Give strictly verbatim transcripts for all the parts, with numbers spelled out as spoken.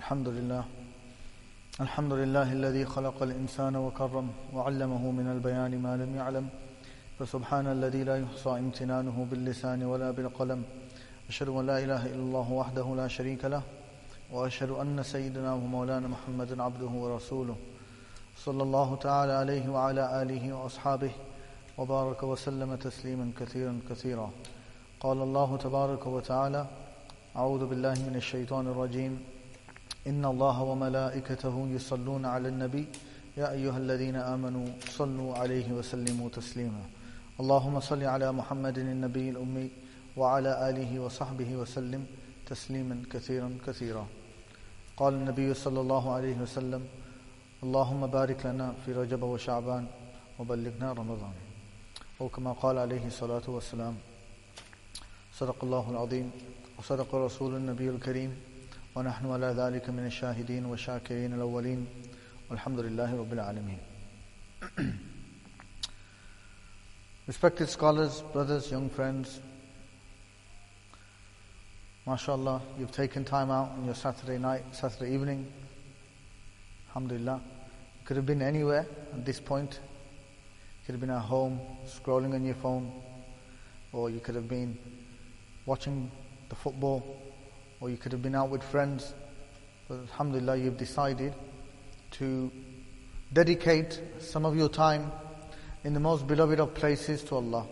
الحمد لله الحمد لله الذي خلق الإنسان وكرم وعلمه من البيان ما لم يعلم فسبحان الذي لا يحصى امتنانه باللسان ولا بالقلم أشهد أن لا إله إلا الله وحده لا شريك له وأشهد أن سيدنا ومولانا محمد عبده ورسوله صلى الله تعالى عليه وعلى آله وأصحابه وبارك وسلم تسليما كثيرا كثيرا. قال الله تبارك وتعالى: أعوذ بالله من الشيطان الرجيم. إن الله وملائكته يصلون على النبي يا أيها الذين آمنوا صلوا عليه وسلموا تسليما. اللهم صل على محمد النبي الأمي وعلى آله وصحبه وسلم تسليما كثيرا كثيرا. قال النبي صلى الله عليه وسلم: اللهم بارك لنا في رجب وشعبان وبلغنا رمضان. أو كما قال عليه الصلاة والسلام: صدق الله العظيم وصدق رسول النبي الكريم ونحن على ذلك من الشاهدين والشاكرين الأولين والحمد لله رب العالمين. Respected scholars, brothers, young friends, MashaAllah, you've taken time out on your Saturday night, Saturday evening. Alhamdulillah. You could have been anywhere at this point. You could have been at home, scrolling on your phone, or you could have been watching the football, or you could have been out with friends. But alhamdulillah, you've decided to dedicate some of your time in the most beloved of places to Allah.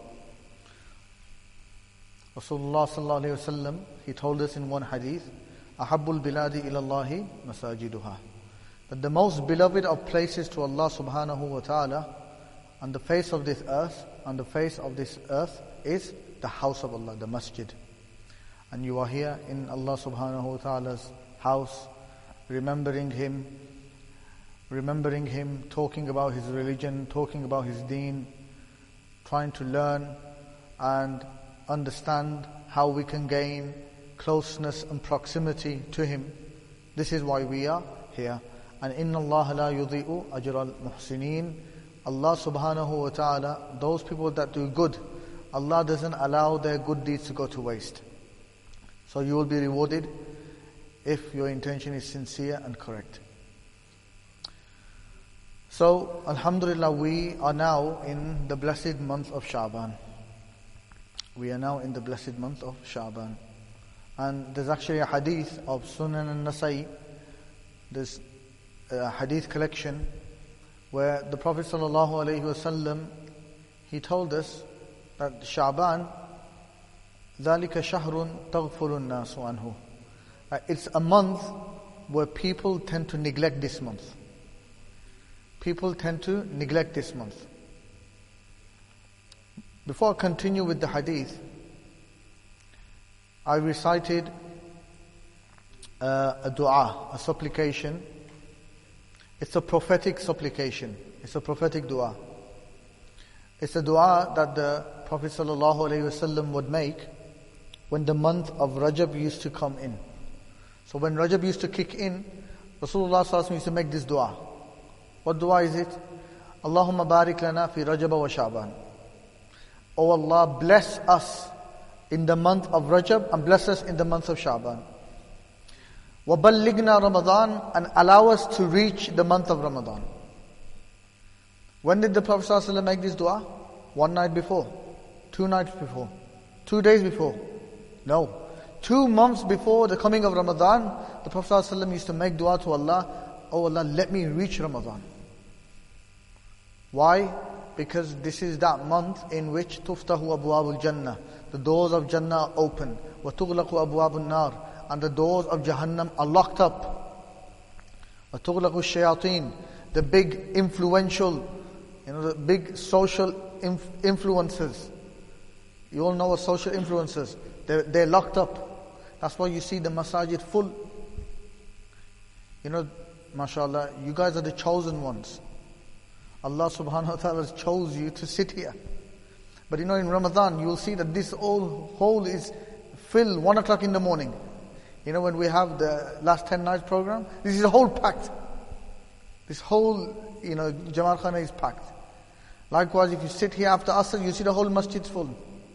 Rasulullah sallallahu alayhi wa sallam, he told us in one hadith, أَحَبُّ الْبِلَادِ إِلَى اللَّهِ مَسَاجِدُهَا, that the most beloved of places to Allah subhanahu wa ta'ala on the face of this earth, on the face of this earth is the house of Allah, the masjid. And you are here in Allah subhanahu wa ta'ala's house, remembering Him, remembering Him, talking about His religion, talking about His deen, trying to learn and understand how we can gain closeness and proximity to Him. This is why we are here. And inna Allah la yudhi'u ajra al-muhsinin. Allah subhanahu wa ta'ala, those people that do good, Allah doesn't allow their good deeds to go to waste. So you will be rewarded if your intention is sincere and correct. So, alhamdulillah, we are now in the blessed month of Sha'ban. We are now in the blessed month of Sha'ban. And there's actually a hadith of Sunan al-Nasai, this uh, hadith collection, where the Prophet sallallahu alaihi wasallam, he told us that Sha'ban, ذَلِكَ شَهْرٌ تَغْفُلُ النَّاسُ عَنْهُ. It's a month where people tend to neglect this month. People tend to neglect this month. Before I continue with the hadith, I recited uh, a dua, a supplication. It's a prophetic supplication. It's a prophetic dua. It's a dua that the Prophet ﷺ would make when the month of Rajab used to come in. So when Rajab used to kick in, Rasulullah ﷺ used to make this dua. What dua is it? Allahumma barik lana fi Rajab wa Sha'ban. Oh Allah, bless us in the month of Rajab and bless us in the month of Sha'ban. Wa ballighna Ramadan, and allow us to reach the month of Ramadan. When did the Prophet ﷺ make this dua? One night before, two nights before, two days before. No. Two months before the coming of Ramadan, the Prophet ﷺ used to make dua to Allah, oh Allah, let me reach Ramadan. Why? Because this is that month in which tuftahu abwabul Jannah, the doors of Jannah are open, wa tughlaqu abwabun nar, and the doors of Jahannam are locked up. Wa tughlaqu shayateen, the big influential, you know, the big social inf- influences. You all know what social influences. They're, they're locked up. That's why you see the masajid full. You know, mashallah, you guys are the chosen ones. Allah subhanahu wa ta'ala has chose you to sit here. But you know, in Ramadan, you will see that this whole hole is filled one o'clock in the morning. You know, when we have the last ten nights program, this is a whole packed. This whole, you know, Jamal Khana is packed. Likewise, if you sit here after Asr, you see the whole masjid full.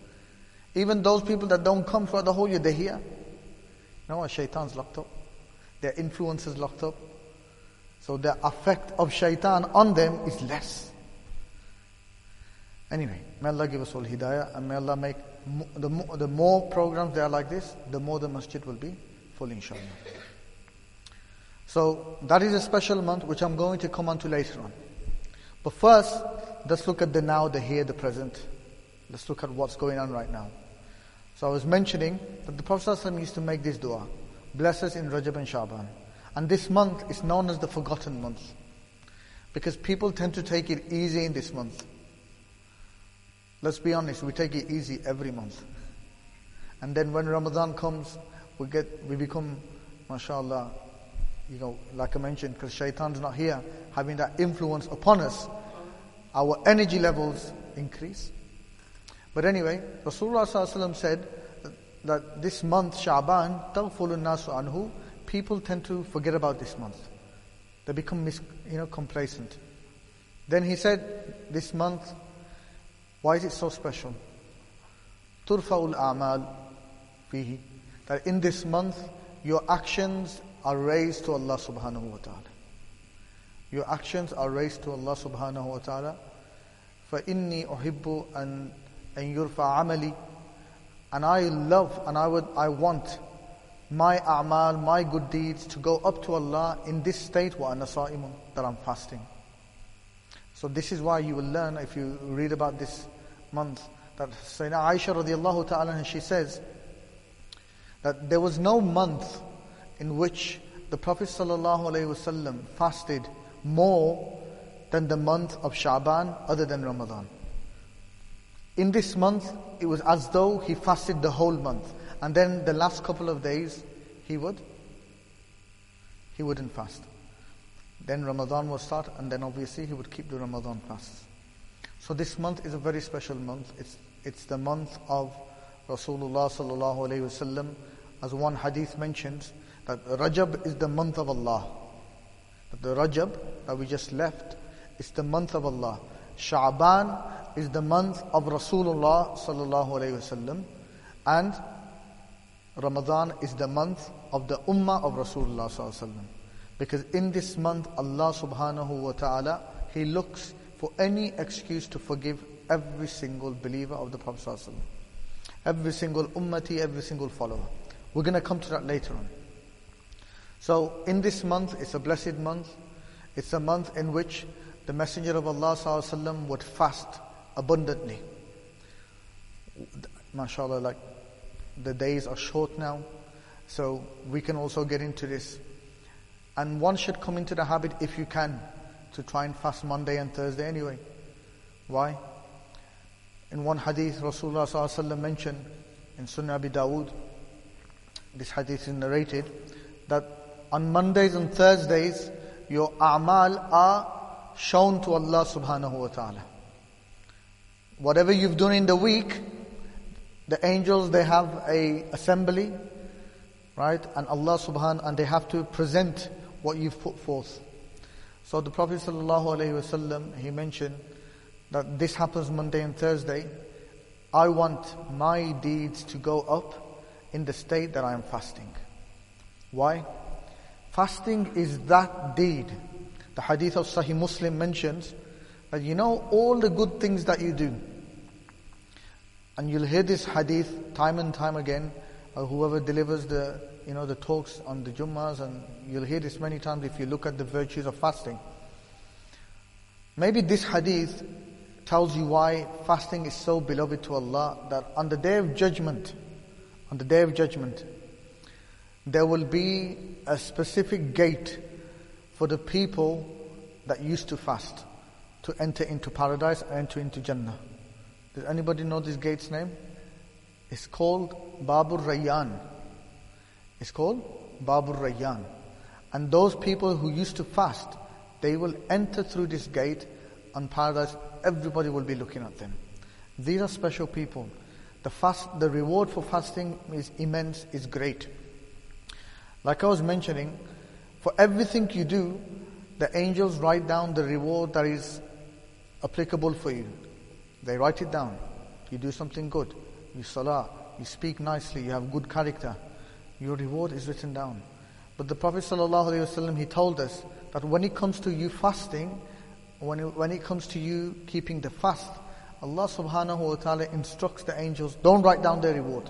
Even those people that don't come for the whole year, they're here. You know what? Shaitan's locked up. Their influence is locked up. So the effect of shaitan on them is less. Anyway, may Allah give us all hidayah, and may Allah make mo- the, mo- the more programs there are like this, the more the masjid will be full, inshallah. So that is a special month which I'm going to come on to later on. But first, let's look at the now, the here, the present. Let's look at what's going on right now. So I was mentioning that the Prophet ﷺ used to make this dua, bless us in Rajab and Sha'ban. And this month is known as the forgotten month, because people tend to take it easy in this month. Let's be honest, we take it easy every month. And then when Ramadan comes, we get, we become, mashallah, you know, like I mentioned, because shaitan's not here, having that influence upon us, our energy levels increase. But anyway, Rasulullah sallallahu alaihi wasallam said that, that this month, Sha'ban, taghfulu nasu anhu, people tend to forget about this month. They become, mis, you know, complacent. Then he said, this month, why is it so special? Turfa'ul a'mal fihi. That in this month, your actions are raised to Allah subhanahu wa ta'ala. Your actions are raised to Allah subhanahu wa ta'ala. فَإِنِّي أُحِبُّ أَن أَن يُرْفَعَ عَمَلِي. And I love and I would I want my a'mal, my good deeds to go up to Allah in this state, wa ana sa'imun, that I'm fasting. So this is why you will learn, if you read about this month, that Sayyidina Aisha radiallahu ta'ala, she says that there was no month in which the Prophet sallallahu alaihi wasallam fasted more than the month of Sha'ban other than Ramadan. In this month, it was as though he fasted the whole month. And then the last couple of days, he would, he wouldn't fast. Then Ramadan would start, and then obviously he would keep the Ramadan fasts. So this month is a very special month. It's it's the month of Rasulullah sallallahu alaihi wasallam. As one hadith mentions, that Rajab is the month of Allah. That the Rajab that we just left is the month of Allah. Sha'ban is the month of Rasulullah sallallahu alaihi wasallam, and Ramadan is the month of the Ummah of Rasulullah sallallahu alaihi wasallam. Because in this month, Allah subhanahu wa ta'ala, He looks for any excuse to forgive every single believer of the Prophet sallallahu alaihi wasallam, every single ummati, every single follower. We're going to come to that later on. So in this month, it's a blessed month. It's a month in which the Messenger of Allah sallallahu alaihi wasallam would fast abundantly. MashaAllah, like the days are short now, so we can also get into this. And one should come into the habit, if you can, to try and fast Monday and Thursday anyway. Why? In one hadith, Rasulullah sallallahu alaihi wasallam mentioned in Sunnah Abi Dawood, this hadith is narrated, that on Mondays and Thursdays, your a'mal are shown to Allah subhanahu wa ta'ala. Whatever you've done in the week, the angels, they have a assembly, right? And Allah subhanahu, and they have to present what you've put forth. So the Prophet sallallahu alaihi wasallam, he mentioned that this happens Monday and Thursday. I want my deeds to go up in the state that I am fasting. Why? Fasting is that deed. The hadith of Sahih Muslim mentions that, you know, all the good things that you do, and you'll hear this hadith time and time again, uh, whoever delivers the, you know, the talks on the Jummahs, and you'll hear this many times if you look at the virtues of fasting. Maybe this hadith tells you why fasting is so beloved to Allah, that on the Day of Judgment, on the Day of Judgment, there will be a specific gate for the people that used to fast to enter into paradise and enter into Jannah. Does anybody know this gate's name? It's called Babur Rayyan. It's called Babur Rayyan. And those people who used to fast, they will enter through this gate, and paradise, everybody will be looking at them. These are special people. The fast, the reward for fasting is immense, is great. Like I was mentioning, for everything you do, the angels write down the reward that is applicable for you. They write it down. You do something good, you salah, you speak nicely, you have good character, your reward is written down. But the Prophet ﷺ, he told us that when it comes to you fasting, when it, when it comes to you keeping the fast, Allah subhanahu wa ta'ala instructs the angels, don't write down their reward.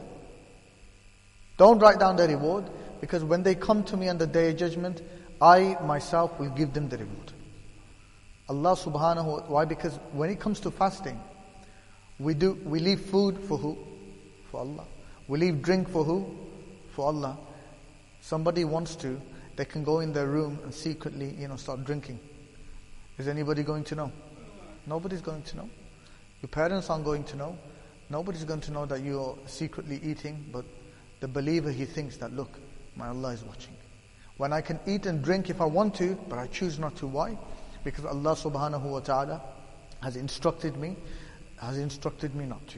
Don't write down their reward, because when they come to me on the Day of Judgment, I myself will give them the reward. Allah subhanahu wa ta'ala, why? Because when it comes to fasting, we do we leave food for who? For Allah. We leave drink for who? For Allah. Somebody wants to, they can go in their room and secretly, you know, start drinking. Is anybody going to know? Nobody's going to know. Your parents aren't going to know. Nobody's going to know that you're secretly eating, but the believer, he thinks that, look, my Allah is watching. When I can eat and drink if I want to, but I choose not to. Why? Because Allah subhanahu wa ta'ala has instructed me, has instructed me not to.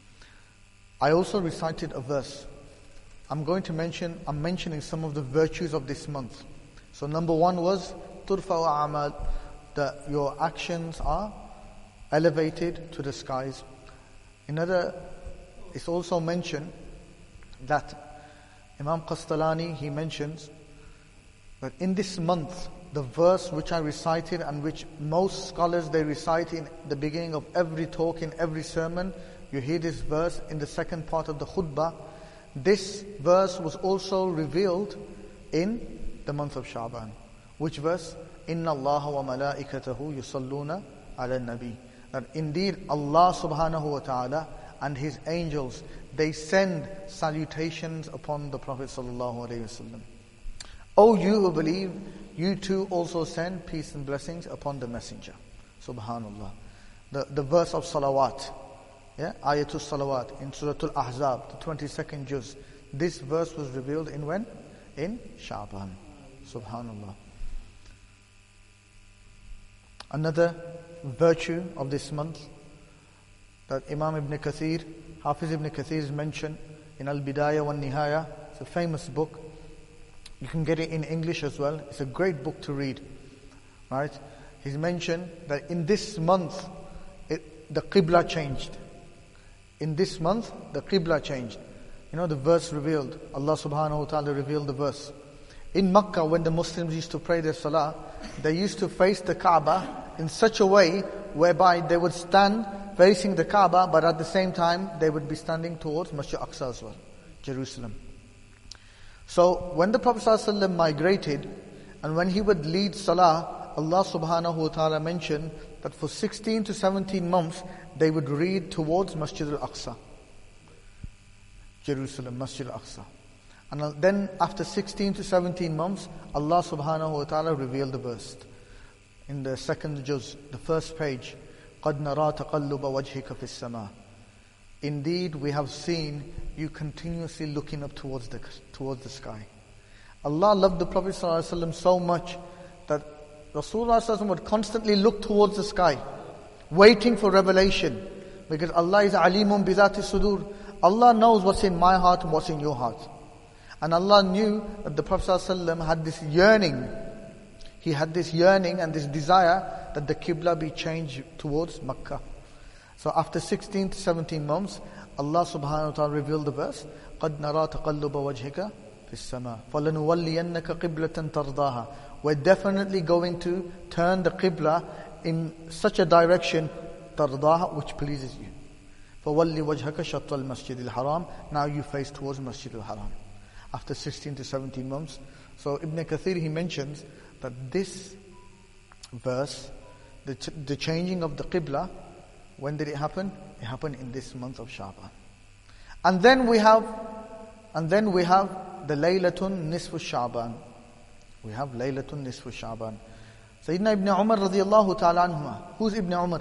I also recited a verse. I'm going to mention, I'm mentioning some of the virtues of this month. So number one was, turfa'u a'mal, that your actions are elevated to the skies. Another, it's also mentioned that Imam Qastalani, he mentions that in this month, the verse which I recited and which most scholars they recite in the beginning of every talk, in every sermon, you hear this verse in the second part of the khutbah. This verse was also revealed in the month of Sha'ban. Which verse? Inna Allah wa malaikatahu yusalluna ala nabi. That indeed Allah subhanahu wa ta'ala and His angels, they send salutations upon the Prophet sallallahu alaihi wasallam. O you who believe, you too also send peace and blessings upon the messenger. Subhanallah. The, the verse of salawat. Yeah, Ayatul Salawat in Surah Al-Ahzab, the twenty-second juz. This verse was revealed in when? In Sha'ban. Subhanallah. Another virtue of this month that Imam Ibn Kathir, Hafiz Ibn Kathir is mentioned in Al-Bidayah wa Nihaya. It's a famous book. You can get it in English as well. It's a great book to read. Right? He's mentioned that in this month, it, the Qibla changed. In this month, the Qibla changed. You know, the verse revealed, Allah subhanahu wa ta'ala revealed the verse. In Makkah, when the Muslims used to pray their salah, they used to face the Kaaba in such a way whereby they would stand facing the Kaaba, but at the same time, they would be standing towards Masjid Aqsa as well, Jerusalem. So, when the Prophet ﷺ migrated, and when he would lead salah, Allah subhanahu wa ta'ala mentioned that for sixteen to seventeen months, they would read towards Masjid al-Aqsa, Jerusalem, Masjid al-Aqsa. And then after sixteen to seventeen months, Allah subhanahu wa ta'ala revealed the verse. In the second juz, the first page, قَدْ نَرَى تَقَلُّبَ وَجْهِكَ فِي السَّمَاءِ. Indeed, we have seen you continuously looking up towards the towards the sky. Allah loved the Prophet ﷺ so much that Rasulullah ﷺ would constantly look towards the sky, waiting for revelation. Because Allah is alimun bizati sudur. Allah knows what's in my heart and what's in your heart. And Allah knew that the Prophet ﷺ had this yearning. He had this yearning and this desire that the Qibla be changed towards Makkah. So after sixteen to seventeen months, Allah subhanahu wa ta'ala revealed the verse, قَدْ نَرَى تَقَلُّبَ وَجْهِكَ فِي السَّمَاءِ فَلَنُوَلِّيَنَّكَ قِبْلَةً تَرْضَاهَا. We're definitely going to turn the Qibla in such a direction, تَرْضَاهَا, which pleases you. فَوَلِّ وَجْهَكَ شَطْرَ الْمَسْجِدِ الْحَرَامِ. Now you face towards Masjid al-Haram. After sixteen to seventeen months. So Ibn Kathir, he mentions that this verse, the, ch- the changing of the Qibla, when did it happen? It happened in this month of Sha'ban. And then we have, and then we have the Laylatun Nisfu Sha'ban. We have Laylatun Nisfu Sha'ban. Sayyidina Ibn Umar radiyallahu ta'ala anhuma. Who's Ibn Umar?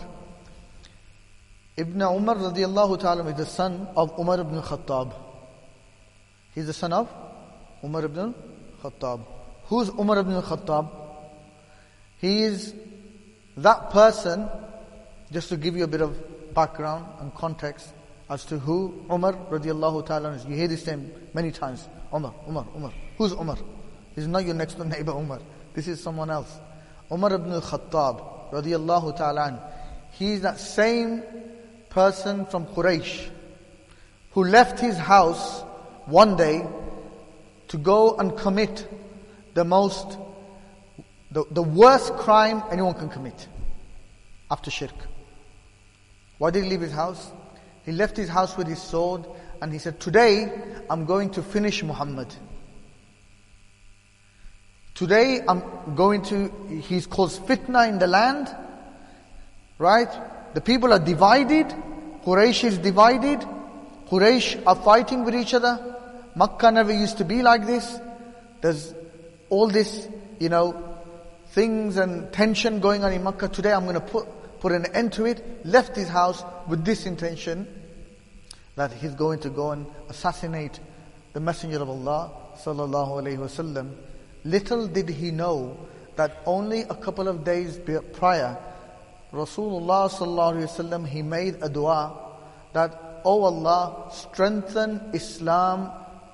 Ibn Umar radiyallahu ta'ala is the son of Umar ibn Khattab. He's the son of Umar ibn Khattab. Who's Umar ibn Khattab? He is that person, just to give you a bit of background and context as to who Umar radiallahu ta'ala is. You hear this name many times. Umar, Umar, Umar. Who's Umar? He's not your next door neighbor Umar. This is someone else. Umar ibn Khattab radiallahu ta'ala. He is that same person from Quraysh who left his house one day to go and commit the most, the, the worst crime anyone can commit after shirk. Why did he leave his house? He left his house with his sword and he said, today I'm going to finish Muhammad. Today I'm going to, he's caused fitna in the land, right? The people are divided, Quraysh is divided, Quraysh are fighting with each other. Makkah never used to be like this. There's all this, you know, things and tension going on in Makkah. Today I'm going to put put an end to it. Left his house with this intention, that he's going to go and assassinate the Messenger of Allah sallallahu alaihi wasallam. Little did he know that only a couple of days prior, Rasulullah sallallahu alaihi wasallam, he made a dua that, "Oh Allah, strengthen Islam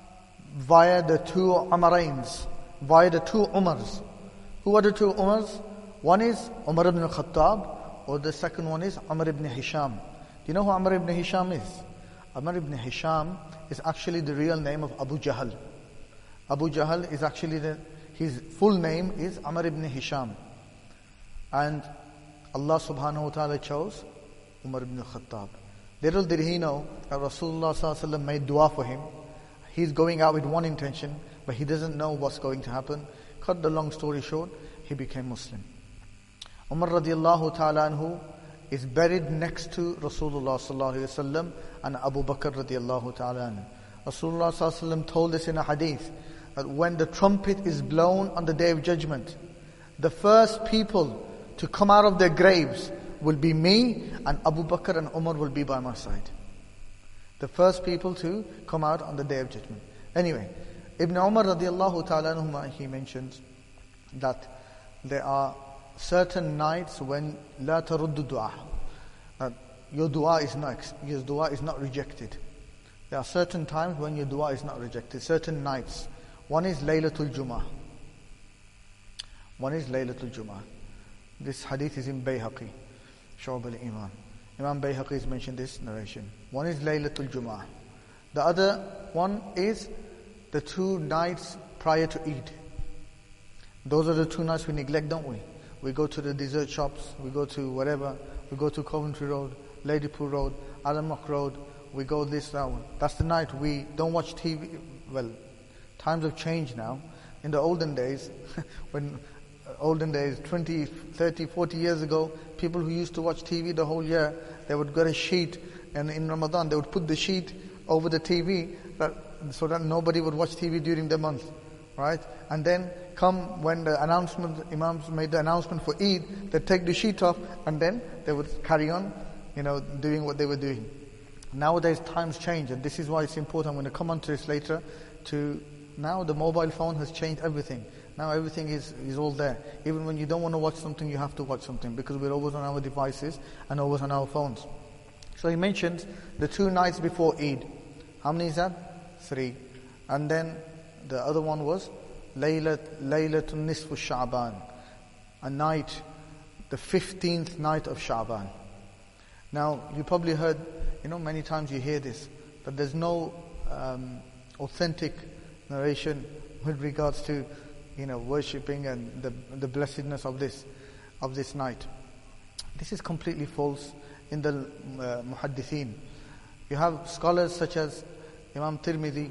via the two Umarains, via the two Umars." Who are the two Umars? One is Umar ibn Khattab, or the second one is Umar ibn Hisham. Do you know who Umar ibn Hisham is? Umar ibn Hisham is actually the real name of Abu Jahl. Abu Jahl is actually the, his full name is Umar ibn Hisham. And Allah subhanahu wa ta'ala chose Umar ibn Khattab. Little did he know that Rasulullah sallallahu alaihi wasallam made dua for him. He's going out with one intention, but he doesn't know what's going to happen. Cut the long story short, he became Muslim. Umar radiallahu ta'ala anhu is buried next to Rasulullah sallallahu alaihi wasallam and Abu Bakr radiallahu ta'ala anhu. Rasulullah sallallahu alaihi wasallam told us in a hadith that when the trumpet is blown on the day of judgment, the first people to come out of their graves will be me, and Abu Bakr and Umar will be by my side. The first people to come out on the day of judgment. Anyway, Ibn Umar radiallahu ta'ala anhu, he mentions that there are certain nights when la taruddu du'a, that your dua is not, your dua is not rejected. There are certain times when your dua is not rejected, certain nights. One is Laylatul Jum'ah. One is Laylatul Jum'ah. This hadith is in Bayhaqi, Shu'ab al-Iman. Imam Bayhaqi has mentioned this narration. One is Laylatul Jum'ah. The other one is the two nights prior to Eid. Those are the two nights we neglect, don't we? We go to the dessert shops, we go to whatever, we go to Coventry Road, Ladypool Road, Alamak Road, we go this, that one. That's the night we don't watch T V. Well, times have changed now. In the olden days, when olden days, twenty, thirty, forty years ago, people who used to watch T V the whole year, they would get a sheet, and in Ramadan they would put the sheet over the T V that, so that nobody would watch T V during the month, right? And then come when the announcement, Imams made the announcement for Eid, they'd take the sheet off and then they would carry on, you know, doing what they were doing. Nowadays times change, and this is why it's important. I'm going to come on to this later. To now the mobile phone has changed everything. Now everything is, is all there. Even when you don't want to watch something, you have to watch something, because we're always on our devices and always on our phones. So he mentions the two nights before Eid. How many is that? Three. And then the other one was Laylat, Laylatul Nisfu Sha'ban. A night, the fifteenth night of Sha'ban. Now, you probably heard, you know, many times you hear this, but there's no um, authentic narration with regards to, you know, worshipping and the the blessedness of this of this night. This is completely false in the uh, muhaddithin. You have scholars such as Imam Tirmidhi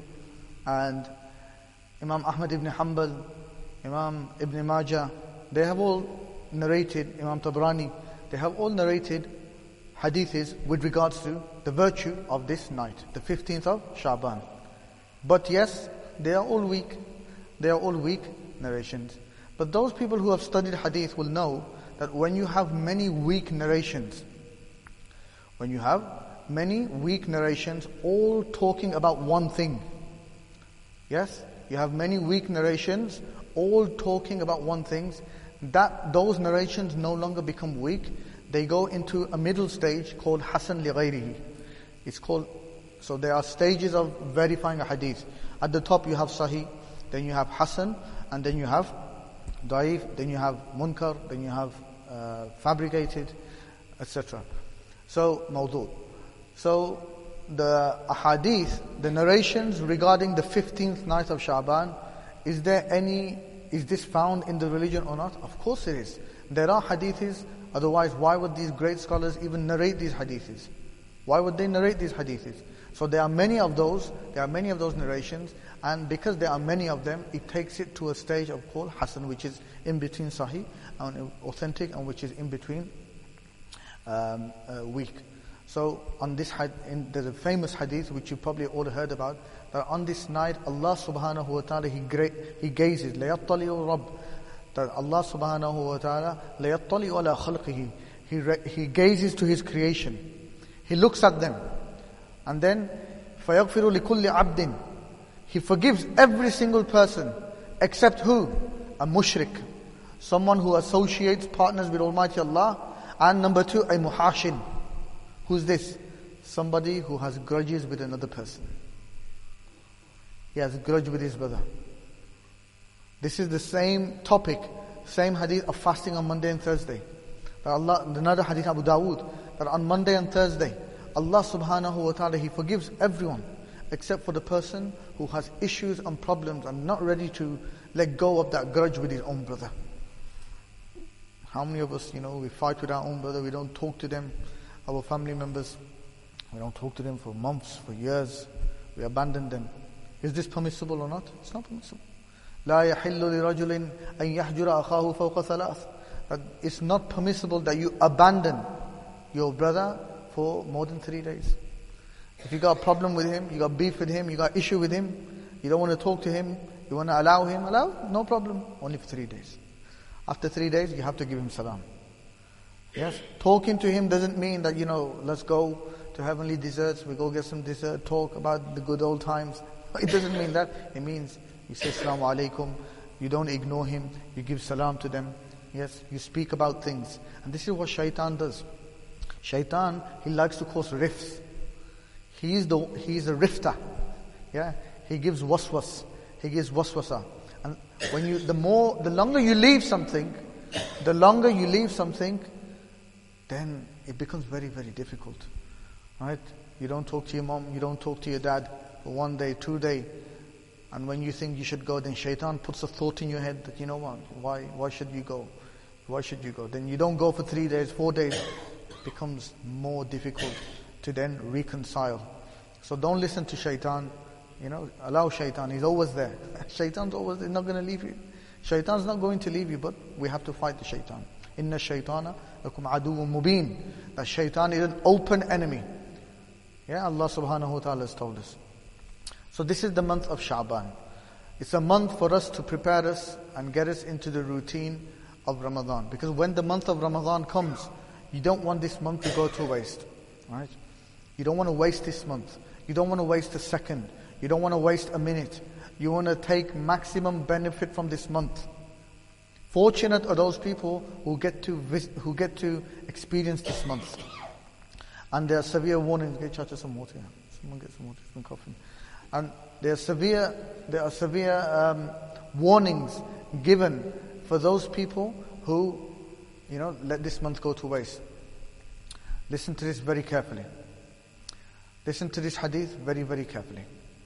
and Imam Ahmad ibn Hanbal, Imam Ibn Majah. They have all narrated, Imam Tabrani, they have all narrated hadiths with regards to the virtue of this night, the fifteenth of Sha'ban. But yes, they are all weak. They are all weak narrations. But those people who have studied hadith will know that when you have many weak narrations, when you have many weak narrations all talking about one thing, yes, you have many weak narrations all talking about one thing, that those narrations no longer become weak. They go into a middle stage called Hasan li ghayrihi. It's called, so there are stages of verifying a hadith. At the top you have Sahih, then you have Hasan, and then you have Da'if, then you have Munkar, then you have uh, fabricated, et cetera. So, Mawdu'. So, the ahadith, the narrations regarding the fifteenth night of Sha'ban, is there any is this found in the religion or not? Of course it is. There are hadiths, otherwise why would these great scholars even narrate these hadiths? Why would they narrate these hadiths? So there are many of those, there are many of those narrations, and because there are many of them, it takes it to a stage of called Hasan, which is in between Sahih and authentic, and which is in between um, uh, weak. So on this in, there's a famous hadith which you probably all heard about, that on this night Allah subhanahu wa ta'ala he, gra- he gazes, لَيَطَّلِعُ رَبِّ, that Allah subhanahu wa ta'ala لَيَطَّلِعُ عَلَى خَلْقِهِ, he, re- he gazes to His creation, He looks at them, and then فَيَغْفِرُ لِكُلِّ عَبْدٍ, He forgives every single person, except who? A mushrik, someone who associates partners with Almighty Allah, and number two, a muhashin. Who's this? Somebody who has grudges with another person. He has a grudge with his brother. This is the same topic, same hadith of fasting on Monday and Thursday. That Allah, another hadith Abu Dawood, that on Monday and Thursday, Allah subhanahu wa ta'ala, He forgives everyone except for the person who has issues and problems and not ready to let go of that grudge with his own brother. How many of us, you know, we fight with our own brother, we don't talk to them, our family members, we don't talk to them for months, for years, we abandon them. Is this permissible or not? It's not permissible. لا يحل لرجل أن يحجر أخاه فوق ثلاث. It's not permissible that you abandon your brother for more than three days. If you got a problem with him, you got beef with him, you got issue with him, you don't want to talk to him, you want to allow him, allow, no problem, only for three days. After three days, you have to give him salam. Yes, talking to him doesn't mean that, you know, let's go to heavenly desserts, we go get some dessert, talk about the good old times. It doesn't mean that. It means you say Assalamu alaikum, you don't ignore him, you give salam to them. Yes, you speak about things. And this is what shaitan does. Shaitan, he likes to cause rifts. He is the he is a rifter. Yeah, he gives waswas. He gives waswasa. And when you the more the longer you leave something, the longer you leave something, then it becomes very, very difficult. Right? You don't talk to your mom, you don't talk to your dad for one day, two day, and when you think you should go, then shaitan puts a thought in your head that, you know what, why why should you go? Why should you go? Then you don't go for three days, four days. It becomes more difficult to then reconcile. So don't listen to shaitan. You know, allow shaitan. He's always there. Shaitan's always there, not going to leave you. Shaitan's not going to leave you, but we have to fight the shaitan. Inna shaitana lakum aduwwun mubin. That shaitan is an open enemy. Yeah, Allah subhanahu wa ta'ala has told us. So this is the month of Sha'ban. It's a month for us to prepare us and get us into the routine of Ramadan. Because when the month of Ramadan comes, you don't want this month to go to waste. Right? You don't want to waste this month. You don't want to waste a second. You don't want to waste a minute. You want to take maximum benefit from this month. Fortunate are those people who get to vis- who get to experience this month. And there are severe warnings. Get Chacha some water. Someone get some water. He's been coughing. And there are severe there are severe um, warnings given for those people who, you know, let this month go to waste. Listen to this very carefully. Listen to this hadith very, very carefully.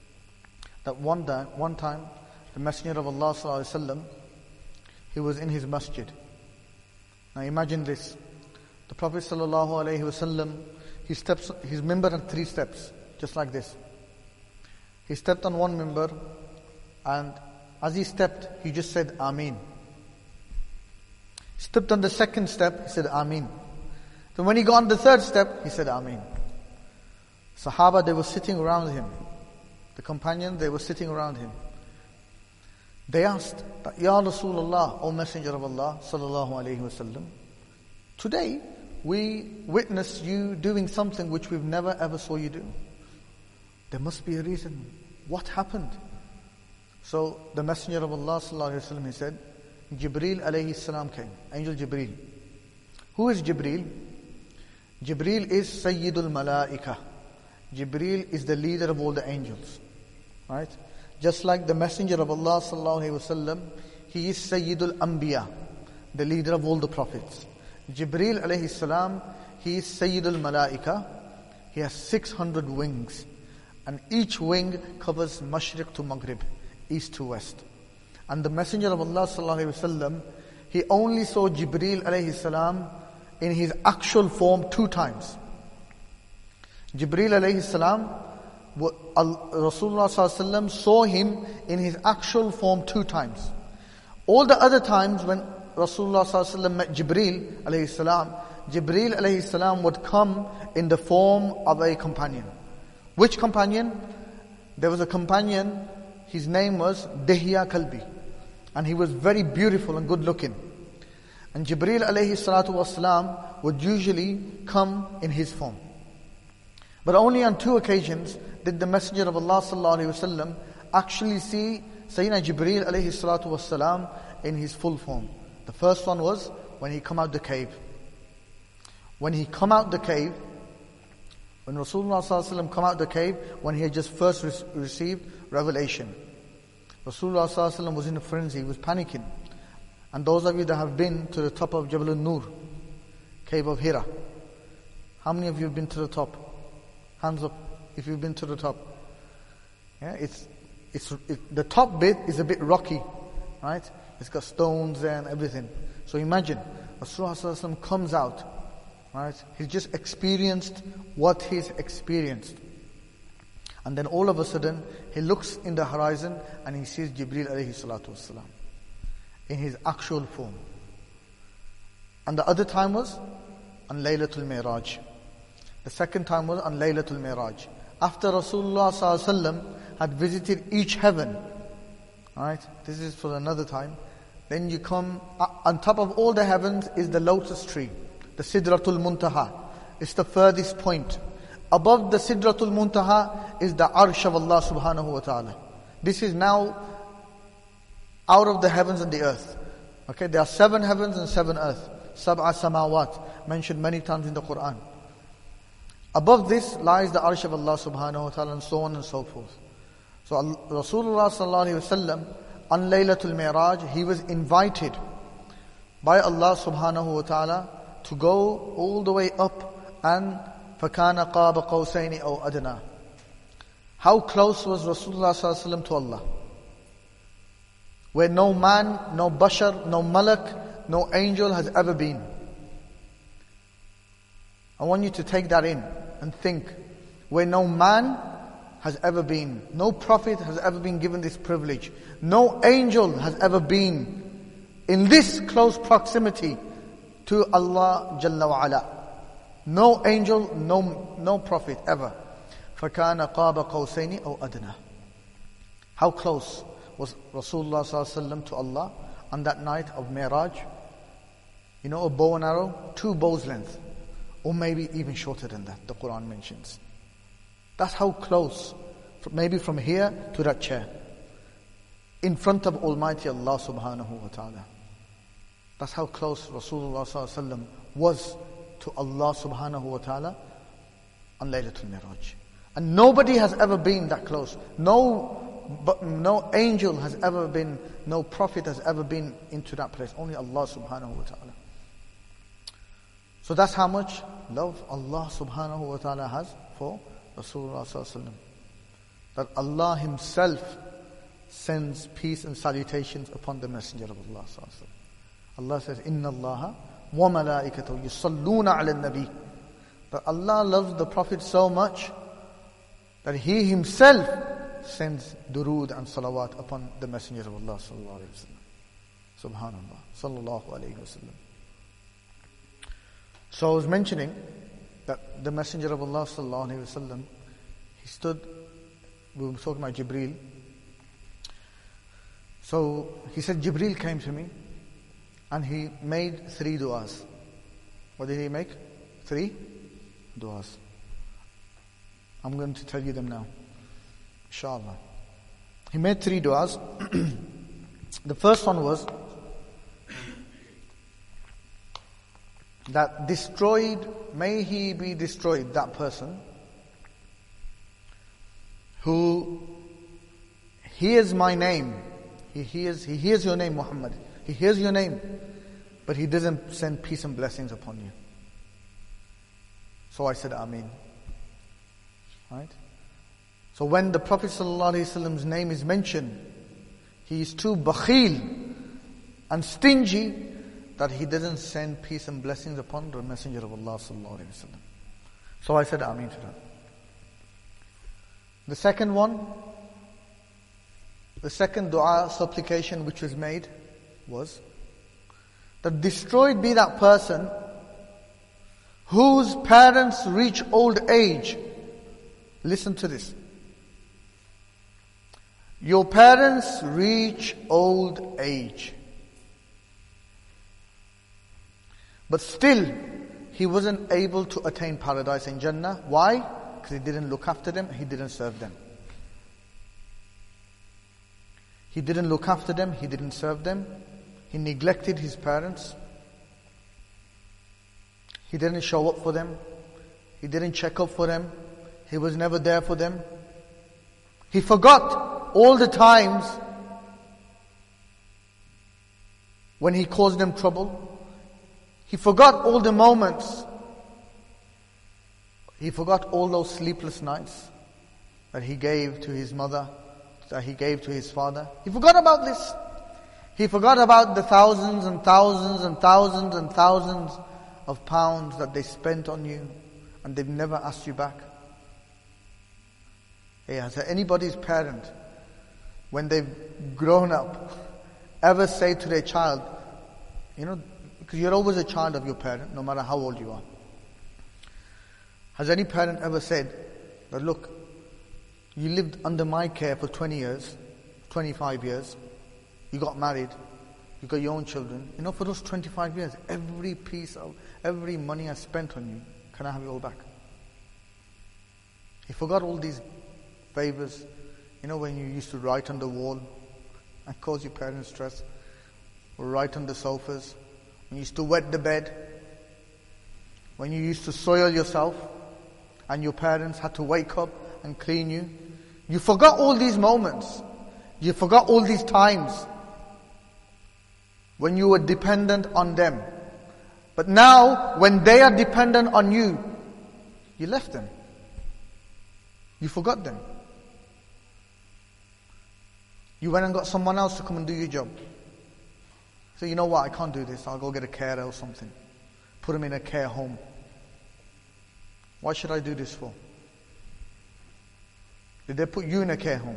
That one day, one time, the Messenger of Allah sallallahu alaihi wasallam, he was in his masjid. Now imagine this: the Prophet sallallahu alaihi wasallam, he steps, his minbar had three steps, just like this. He stepped on one minbar, and as he stepped, he just said Ameen. Stepped on the second step, he said Ameen. So when he got on the third step, he said Ameen. Sahaba, they were sitting around him. The companions, they were sitting around him. They asked, Ya Rasulullah, O Messenger of Allah, sallallahu alayhi wasallam, today we witness you doing something which we've never ever saw you do. There must be a reason. What happened? So the Messenger of Allah, sallallahu alayhi wasallam, he said, Jibreel alayhi salam came. Angel Jibreel. Who is Jibreel? Jibreel is Sayyidul Malaika. Jibreel is the leader of all the angels. Right? Just like the Messenger of Allah sallallahu alaihi wasallam, he is Sayyidul Anbiya, the leader of all the prophets. Jibreel alayhi salam, he is Sayyidul Malaika. He has six hundred wings, and each wing covers Mashriq to Maghrib, east to west. And the Messenger of Allah sallallahu alaihi wasallam, he only saw Jibreel alayhi salam in his actual form two times. Jibreel alayhi salam, Rasulullah sallallahu alaihi wasallam saw him in his actual form two times. All the other times when Rasulullah sallallahu alaihi wasallam met Jibreel alayhi salam, Jibreel alayhi salam would come in the form of a companion. Which companion? There was a companion, his name was Dihya Kalbi. And he was very beautiful and good looking. And Jibreel alayhi salatu wasalam would usually come in his form. But only on two occasions did the Messenger of Allah sallallahu alayhi wasallam actually see Sayyidina Jibreel alayhi salatu wasalam in his full form. The first one was when he come out the cave. When he come out the cave, when Rasulullah sallallahu alayhi wasallam come out the cave, when he had just first re- received revelation. Rasulullah sallallahu alaihi wasallam was in a frenzy, he was panicking. And those of you that have been to the top of Jabal al-Nur, cave of Hira, how many of you have been to the top? Hands up if you've been to the top. Yeah, it's it's it, the top bit is a bit rocky, right? It's got stones there and everything. So imagine Rasulullah sallallahu alaihi wasallam comes out, right? He's just experienced what he's experienced. And then all of a sudden, he looks in the horizon and he sees Jibreel alayhi salatu wasalam in his actual form. And the other time was on Laylatul Mi'raj. The second time was on Laylatul Mi'raj. After Rasulullah sallallahu alaihi wasallam had visited each heaven, right? This is for another time. Then you come, uh, on top of all the heavens is the lotus tree, the Sidratul Muntaha. It's the furthest point. Above the Sidratul Muntaha is the Arsh of Allah subhanahu wa ta'ala. This is now out of the heavens and the earth. Okay, there are seven heavens and seven earth. Sab'a samawat, mentioned many times in the Quran. Above this lies the Arsh of Allah subhanahu wa ta'ala, and so on and so forth. So Rasulullah sallallahu alayhi wa sallam, on Laylatul Mi'raj, he was invited by Allah subhanahu wa ta'ala to go all the way up and فَكَانَ قَابَ قَوْسَيْنِ أَوْ أَدْنَى. How close was Rasulullah sallallahu alaihi wasallam to Allah? Where no man, no bashar, no malak, no angel has ever been. I want you to take that in and think. Where no man has ever been, no prophet has ever been given this privilege, no angel has ever been in this close proximity to Allah Jalla wa Ala. No angel, no no prophet ever. فَكَانَ قَابَ قَوْسَيْنِ أَوْ أَدْنَى. How close was Rasulullah sallallahu alaihi wasallam to Allah on that night of Mi'raj? You know, a bow and arrow, two bows length, or maybe even shorter than that, the Quran mentions. That's how close, maybe from here to that chair, in front of Almighty Allah subhanahu wa ta'ala. That's how close Rasulullah sallallahu alaihi wasallam was to Allah subhanahu wa ta'ala on Laylatul Mi'raj. And nobody has ever been that close. No, but no angel has ever been, no prophet has ever been into that place. Only Allah subhanahu wa ta'ala. So that's how much love Allah subhanahu wa ta'ala has for Rasulullah sallallahu alaihi wasallam. That Allah Himself sends peace and salutations upon the Messenger of Allah sallallahu alaihi wasallam. Allah says, Inna Allaha wa malaikatahu yusalluna ala nabi. But Allah loves the Prophet so much that He Himself sends durood and salawat upon the Messenger of Allah sallallahu alaihi wasallam. Subhanallah, sallallahu alaihi wasallam. So I was mentioning that the Messenger of Allah sallallahu alaihi wasallam, he stood, we were talking about Jibreel. So he said, Jibreel came to me and he made three du'as. What did he make? Three du'as. I'm going to tell you them now, inshallah. He made three du'as. The first one was that destroyed, may he be destroyed, that person who hears my name. He hears, he hears your name, Muhammad. He hears your name, but he doesn't send peace and blessings upon you. So I said, Ameen. Right? So when the Prophet ﷺ's name is mentioned, He is too bakhil and stingy that he doesn't send peace and blessings upon the Messenger of Allah sallallahu alaihi wasallam. So I said Ameen to that. The second one, the second dua supplication which was made was that destroyed be that person whose parents reach old age. Listen to this. Your parents reach old age. But still, he wasn't able to attain paradise in Jannah. Why? Because he didn't look after them, he didn't serve them. He didn't look after them, he didn't serve them. He neglected his parents. He didn't show up for them. He didn't check up for them. He was never there for them. He forgot all the times when he caused them trouble. He forgot all the moments. He forgot all those sleepless nights that he gave to his mother, that he gave to his father. He forgot about this. He forgot about the thousands and thousands and thousands and thousands of pounds that they spent on you and they've never asked you back. Hey, has anybody's parent, when they've grown up, ever say to their child, you know, because you're always a child of your parent, no matter how old you are. Has any parent ever said that, look, you lived under my care for twenty years, twenty-five years, you got married, you got your own children. You know, for those twenty-five years, every piece of, every money I spent on you, can I have it all back? He forgot all these favors. You know, when you used to write on the wall and cause your parents stress, or write on the sofas, when you used to wet the bed, when you used to soil yourself and your parents had to wake up and clean you. You forgot all these moments. You forgot all these times when you were dependent on them. But now, when they are dependent on you, you left them. You forgot them. You went and got someone else to come and do your job. So you know what, I can't do this. I'll go get a carer or something. Put them in a care home. Why should I do this for? Did they put you in a care home?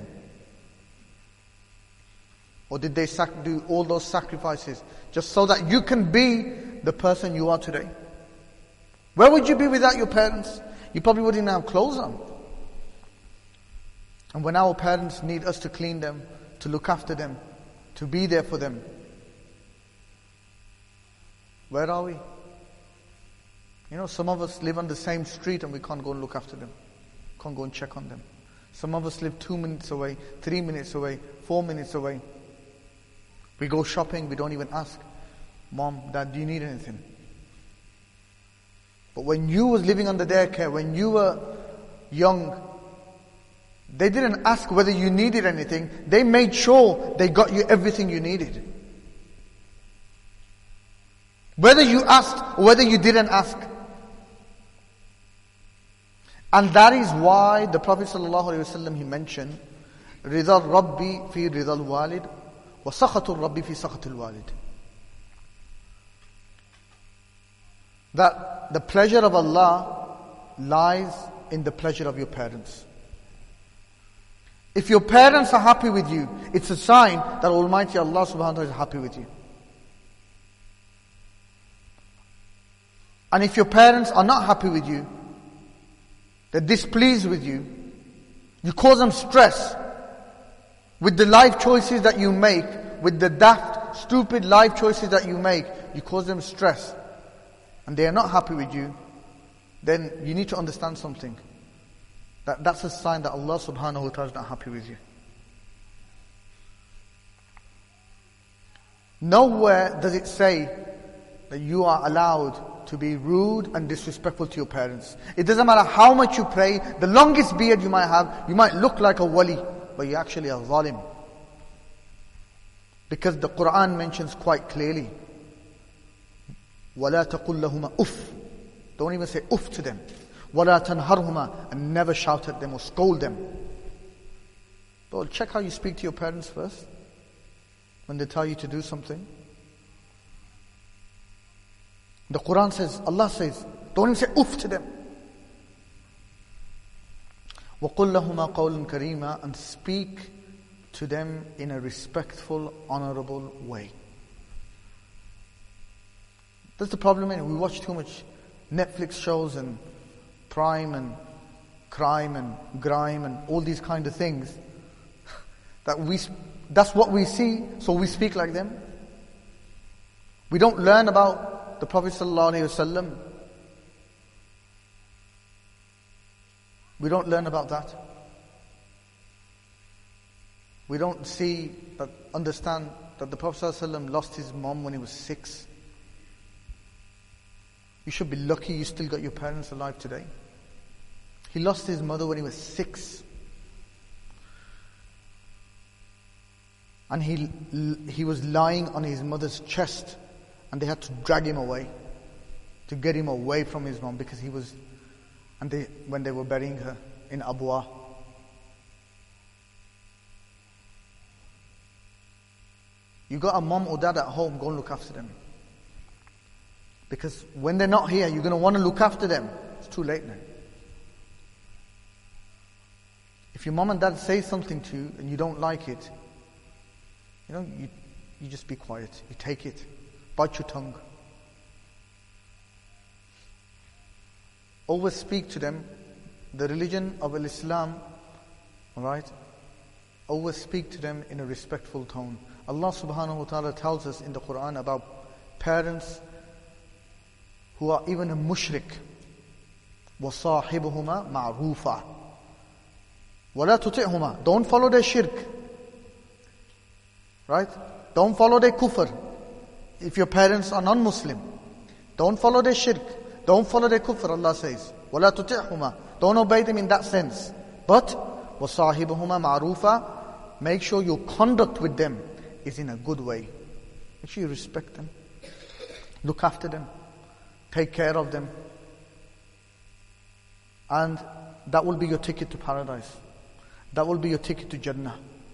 Or did they sac- do all those sacrifices just so that you can be the person you are today? Where would you be without your parents? You probably wouldn't have clothes on. And when our parents need us to clean them, to look after them, to be there for them, where are we? You know, some of us live on the same street and we can't go and look after them. Can't go and check on them. Some of us live two minutes away, three minutes away, four minutes away. We go shopping, we don't even ask, Mom, Dad, do you need anything? But when you was living under their care, when you were young, they didn't ask whether you needed anything. They made sure they got you everything you needed. Whether you asked or whether you didn't ask. And that is why the Prophet ﷺ, he mentioned, Ridal Rabbi fi Ridal Walid wa Sakhatul Rabbi fi Sakhatul Walid. That the pleasure of Allah lies in the pleasure of your parents. If your parents are happy with you, it's a sign that Almighty Allah subhanahu wa ta'ala is happy with you. And if your parents are not happy with you, they're displeased with you, you cause them stress with the life choices that you make, with the daft, stupid life choices that you make, you cause them stress, and they are not happy with you, then you need to understand something. That that's a sign that Allah subhanahu wa ta'ala is not happy with you. Nowhere does it say that you are allowed to be rude and disrespectful to your parents. It doesn't matter how much you pray, the longest beard you might have, you might look like a wali, but you're actually a zalim. Because the Quran mentions quite clearly, وَلَا تَقُلْ لَهُمَا uff. Don't even say uff to them. وَلَا تَنْهَرْهُمَا. And never shout at them or scold them. But check how you speak to your parents first. when they tell you to do something. The Quran says, Allah says, don't even say oof to them. وَقُلْ لَهُمَا قَوْلًا كَرِيمًا, and speak to them in a respectful, honorable way. That's the problem. We watch too much Netflix shows and Prime and crime and grime and all these kind of things. That we, that's what we see, so we speak like them. We don't learn about the Prophet ﷺ. We don't learn about that. We don't see, that understand that the Prophet ﷺ lost his mom when he was six. You should be lucky you still got your parents alive today. He lost his mother when he was six. And he he was lying on his mother's chest, and they had to drag him away to get him away from his mom, because he was, and they when they were burying her in Abwa. You got a mom or dad at home, go and look after them. Because when they're not here, you're going to want to look after them. It's too late now. If your mom and dad say something to you and you don't like it, you know, you, you just be quiet. You take it. Bite your tongue. Always speak to them. The religion of Islam, alright? Always speak to them in a respectful tone. Allah subhanahu wa ta'ala tells us in the Quran about parents who are even a mushrik. وَصَاحِبُهُمَا مَعْرُوفًا وَلَا تُطِعْهُمَا. Don't follow their shirk. Right? Don't follow their kufr. If your parents are non-Muslim, don't follow their shirk. Don't follow their kufr, Allah says. وَلَا تُطِعْهُمَا. Don't obey them in that sense. But وَصَاحِبُهُمَا مَعْرُوفًا. Make sure your conduct with them is in a good way. Make sure you respect them. Look after them. Take care of them. And that will be your ticket to paradise. That will be your ticket to Jannah.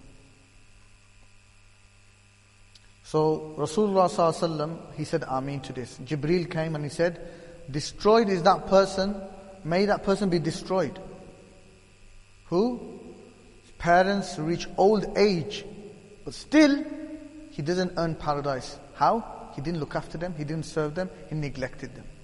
So Rasulullah sallallahu alaihi wasallam, he said Ameen to this. Jibreel came and he said, destroyed is that person, may that person be destroyed. Who? His parents reach old age, but still he doesn't earn paradise. How? He didn't look after them, he didn't serve them, he neglected them.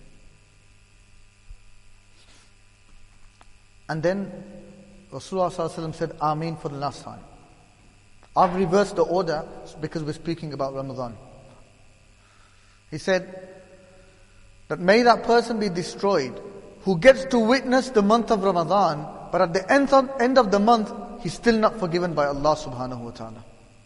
And then Rasulullah sallallahu alaihi wasallam said Ameen for the last time. I've reversed the order because we're speaking about Ramadan. He said that may that person be destroyed who gets to witness the month of Ramadan, but at the end of, end of the month, he's still not forgiven by Allah subhanahu wa ta'ala.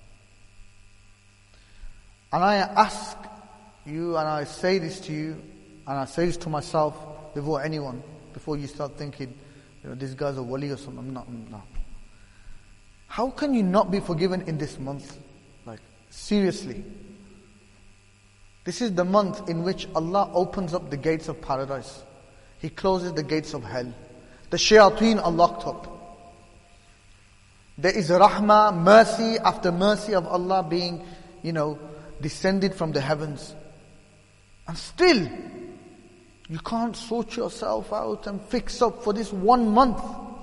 And I ask you, and I say this to you, and I say this to myself before anyone, before you start thinking, you know, this guy's a wali or something. I'm not, I'm not. How can you not be forgiven in this month? Like, seriously. This is the month in which Allah opens up the gates of paradise. He closes the gates of hell. The shayateen are locked up. There is rahmah, mercy after mercy of Allah being, you know, descended from the heavens. And still, you can't sort yourself out and fix up for this one month.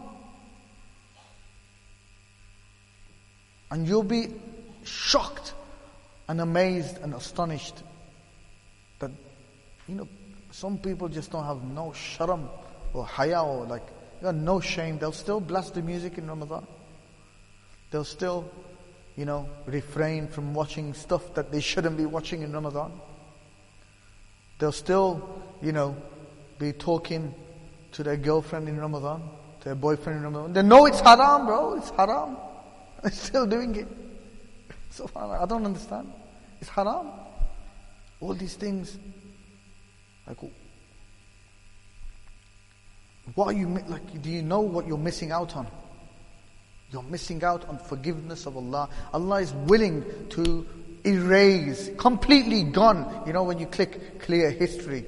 And you'll be shocked and amazed and astonished that, you know, some people just don't have no sharam or haya or like, you got no shame. They'll still blast the music in Ramadan. They'll still, you know, refrain from watching stuff that they shouldn't be watching in Ramadan. They'll still, you know, be talking to their girlfriend in Ramadan, to their boyfriend in Ramadan. They know it's haram, bro. It's haram. They're still doing it. So I don't understand. It's haram. All these things. Like, what are you like? Do you know what you're missing out on? You're missing out on forgiveness of Allah. Allah is willing to erase, completely gone. You know when you click clear history.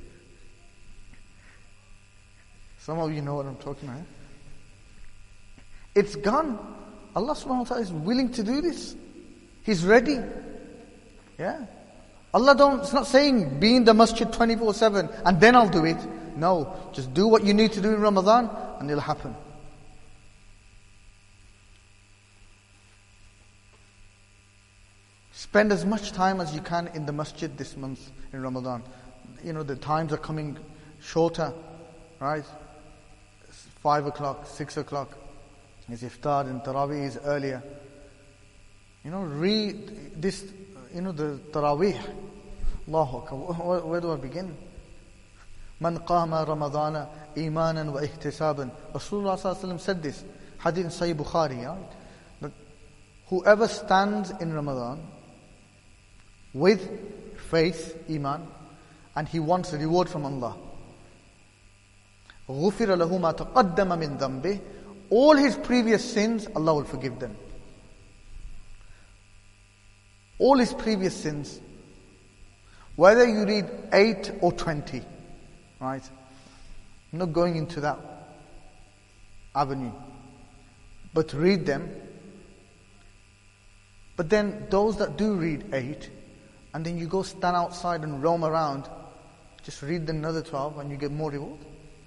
Some of you know what I'm talking about. It's gone. Allah subhanahu wa ta'ala is willing to do this. He's ready. Yeah. Allah don't, it's not saying be in the masjid twenty-four seven and then I'll do it. No, just do what you need to do in Ramadan and it'll happen. Spend as much time as you can in the masjid this month in Ramadan. You know, the times are coming shorter, right? It's five o'clock, six o'clock. Is iftar and Taraweeh is earlier. You know, read this, you know, the Taraweeh. Allahu Akbar. Where, where do I begin? Man qama Ramadana imanan wa ihtisaban. Rasulullah sallallahu alaihi wasallam said this. Hadith in Sahih Bukhari, right? That whoever stands in Ramadan with faith, iman, and he wants a reward from Allah, غُفِرَ لَهُ مَا تَقَدَّمَ مِنْ ذَنْبِهِ, all his previous sins, Allah will forgive them. All his previous sins. Whether you read eight or twenty, right? I'm not going into that avenue. But read them. But then those that do read eight, and then you go stand outside and roam around, just read another twelve and you get more reward.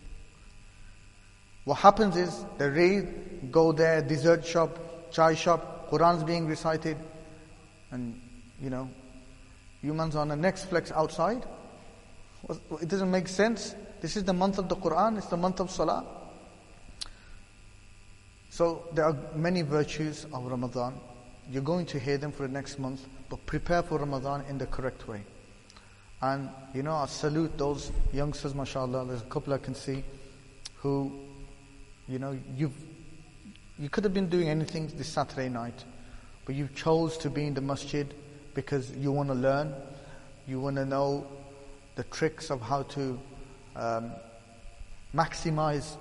What happens is, they read, go there, dessert shop, chai shop, Quran's being recited, and, you know, humans on a Netflix outside. It doesn't make sense. This is the month of the Quran, it's the month of Salah. So, there are many virtues of Ramadan. You're going to hear them for the next month, but prepare for Ramadan in the correct way. And, you know, I salute those youngsters, mashallah, there's a couple I can see, who, you know, you've, you could have been doing anything this Saturday night, but you chose to be in the masjid because you want to learn, you want to know the tricks of how to um, maximize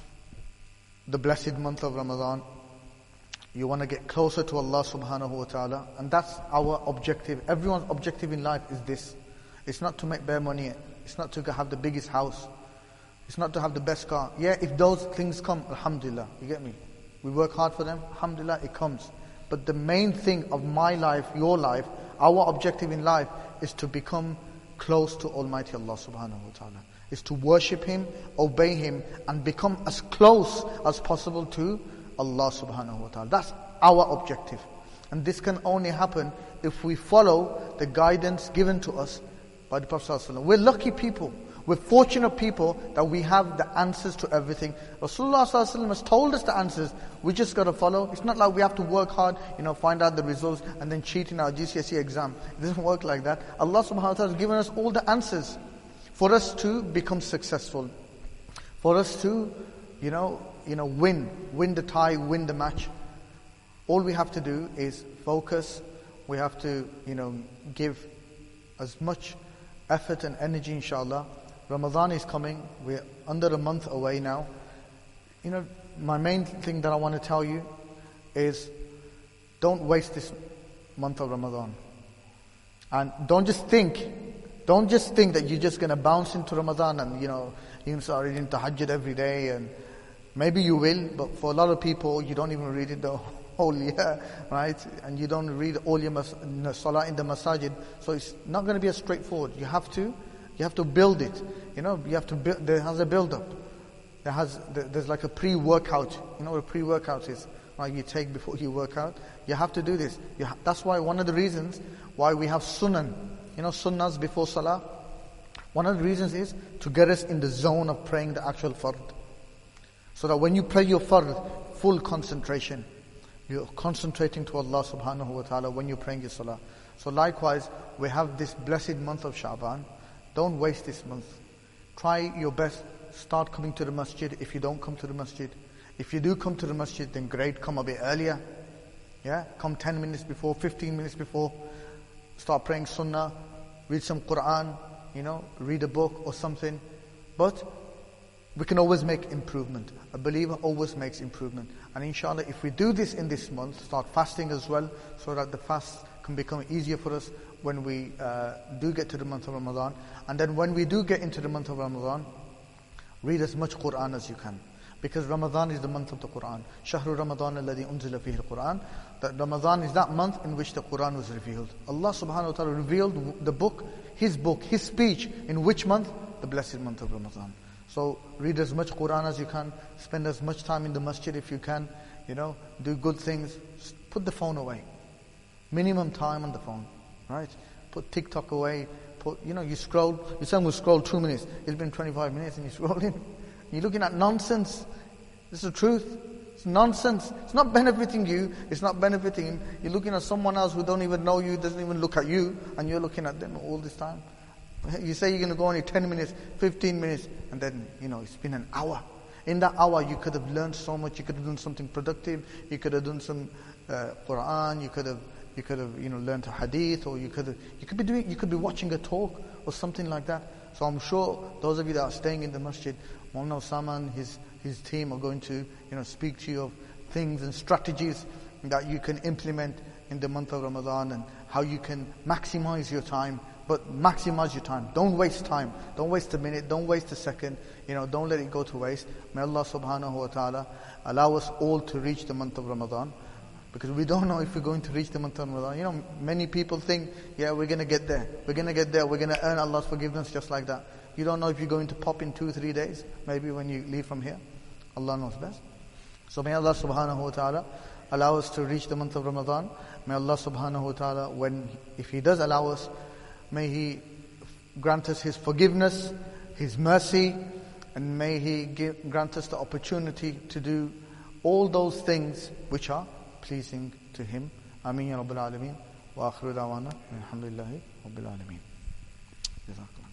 the blessed month of Ramadan. You want to get closer to Allah subhanahu wa ta'ala, and that's our objective. Everyone's objective in life is this. It's not to make bare money, it's not to have the biggest house, it's not to have the best car. Yeah, if those things come, alhamdulillah, you get me? We work hard for them, alhamdulillah, it comes. But the main thing of my life, your life, our objective in life is to become close to Almighty Allah subhanahu wa ta'ala. Is to worship Him, obey Him, and become as close as possible to Allah subhanahu wa ta'ala. That's our objective. And this can only happen if we follow the guidance given to us by the Prophet sallallahu alaihi wasallam. We're lucky people. We're fortunate people that we have the answers to everything. Rasulullah sallallahu alaihi wasallam has told us the answers. We just got to follow. It's not like we have to work hard, you know, find out the results and then cheat in our G C S E exam. It doesn't work like that. Allah subhanahu wa ta'ala has given us all the answers for us to become successful. For us to, you know, you know, win. Win the tie, win the match. All we have to do is focus. We have to, you know, give as much effort and energy, inshallah. Ramadan is coming. We're under a month away now. You know, my main thing that I want to tell you is don't waste this month of Ramadan. And don't just think, don't just think that you're just going to bounce into Ramadan and, you know, you can start reading Tahajjud every day, and maybe you will, but for a lot of people, you don't even read it the whole year, right? And you don't read all your mas- salah in the masajid, so it's not going to be as straightforward. You have to, you have to build it. You know, you have to build. There has a build-up. There has, there's like a pre-workout. You know what a pre-workout is? Right? You take before you work out. You have to do this. You ha- that's why one of the reasons why we have sunan. You know, sunnahs before salah. One of the reasons is to get us in the zone of praying the actual fard. So that when you pray your fard, full concentration. You're concentrating to Allah subhanahu wa ta'ala when you're praying your salah. So likewise, we have this blessed month of Sha'ban. Don't waste this month. Try your best. Start coming to the masjid if you don't come to the masjid. If you do come to the masjid, then great, come a bit earlier. Yeah, come ten minutes before, fifteen minutes before. Start praying sunnah, read some Quran, you know, read a book or something. But we can always make improvement. A believer always makes improvement. And inshallah, if we do this in this month, start fasting as well, so that the fast can become easier for us when we uh, do get to the month of Ramadan. And then when we do get into the month of Ramadan, read as much Quran as you can. Because Ramadan is the month of the Quran. Shahru Ramadan alladhi unzila fihi al-Quran. That Ramadan is that month in which the Quran was revealed. Allah subhanahu wa ta'ala revealed the book, His book, His speech, in which month? The blessed month of Ramadan. So read as much Quran as you can, spend as much time in the masjid if you can, you know, do good things. Put the phone away. Minimum time on the phone, right? Put TikTok away. Put, you know, you scroll, you say I'm going to scroll two minutes. It's been twenty-five minutes and you're scrolling. You're looking at nonsense. This is the truth. It's nonsense. It's not benefiting you. It's not benefiting him. You're looking at someone else who don't even know you, doesn't even look at you, and you're looking at them all this time. You say you're going to go only ten minutes, fifteen minutes, and then, you know, it's been an hour. In that hour, you could have learned so much. You could have done something productive. You could have done some uh, Quran. You could have, you could have, you know, learned a hadith, or you could have, you could be doing, you could be watching a talk or something like that. So I'm sure those of you that are staying in the masjid, Mawlana Osama and his his team are going to, you know, speak to you of things and strategies that you can implement in the month of Ramadan, and how you can maximize your time. But maximize your time. Don't waste time. Don't waste a minute. Don't waste a second. You know, don't let it go to waste. May Allah subhanahu wa ta'ala allow us all to reach the month of Ramadan. Because we don't know if we're going to reach the month of Ramadan. You know, many people think, yeah, we're going to get there. We're going to get there. We're going to earn Allah's forgiveness just like that. You don't know if you're going to pop in two, three days. Maybe when you leave from here. Allah knows best. So may Allah subhanahu wa ta'ala allow us to reach the month of Ramadan. May Allah subhanahu wa ta'ala, when, if He does allow us, may He grant us His forgiveness, His mercy, and may He give, grant us the opportunity to do all those things which are pleasing to Him. Ameen ya Rabbil Alameen. Wa akhiru da'wana alhamdulillahi Rabbil Alameen. Jazakallah.